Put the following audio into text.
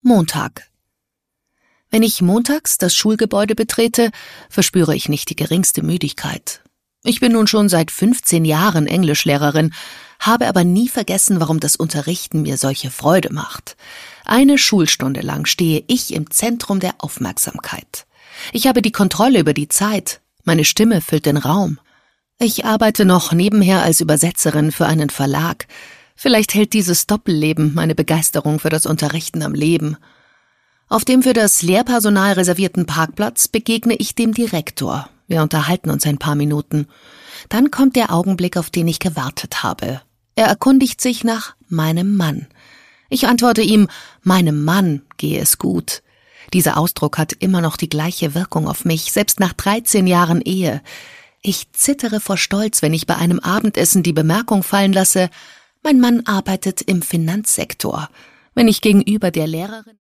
Montag. Wenn ich montags das Schulgebäude betrete, verspüre ich nicht die geringste Müdigkeit. Ich bin nun schon seit 15 Jahren Englischlehrerin, habe aber nie vergessen, warum das Unterrichten mir solche Freude macht. Eine Schulstunde lang stehe ich im Zentrum der Aufmerksamkeit. Ich habe die Kontrolle über die Zeit, meine Stimme füllt den Raum. Ich arbeite noch nebenher als Übersetzerin für einen Verlag. Vielleicht hält dieses Doppelleben meine Begeisterung für das Unterrichten am Leben. Auf dem für das Lehrpersonal reservierten Parkplatz begegne ich dem Direktor. Wir unterhalten uns ein paar Minuten. Dann kommt der Augenblick, auf den ich gewartet habe. Er erkundigt sich nach meinem Mann. Ich antworte ihm, meinem Mann gehe es gut. Dieser Ausdruck hat immer noch die gleiche Wirkung auf mich, selbst nach 13 Jahren Ehe. Ich zittere vor Stolz, wenn ich bei einem Abendessen die Bemerkung fallen lasse, mein Mann arbeitet im Finanzsektor. Wenn ich gegenüber der Lehrerin